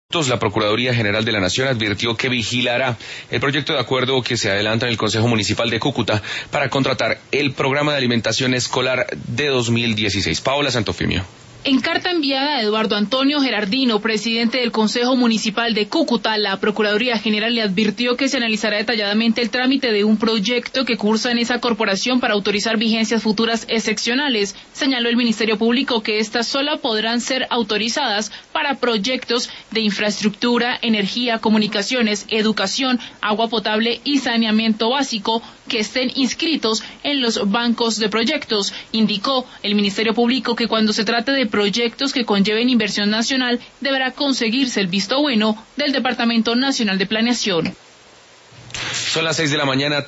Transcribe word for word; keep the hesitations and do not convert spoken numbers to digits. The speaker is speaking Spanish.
La Procuraduría General de la Nación advirtió que vigilará el proyecto de acuerdo que se adelanta en el Consejo Municipal de Cúcuta para contratar el programa de alimentación escolar de dos mil dieciséis. Paola Santofimio. En carta enviada a Eduardo Antonio Gerardino, presidente del Consejo Municipal de Cúcuta, la Procuraduría General le advirtió que se analizará detalladamente el trámite de un proyecto que cursa en esa corporación para autorizar vigencias futuras excepcionales. Señaló el Ministerio Público que estas solo podrán ser autorizadas para proyectos de infraestructura, energía, comunicaciones, educación, agua potable y saneamiento básico que estén inscritos en los bancos de proyectos. Indicó el Ministerio Público que cuando se trate de proyectos que conlleven inversión nacional, deberá conseguirse el visto bueno del Departamento Nacional de Planeación. Son las seis de la mañana.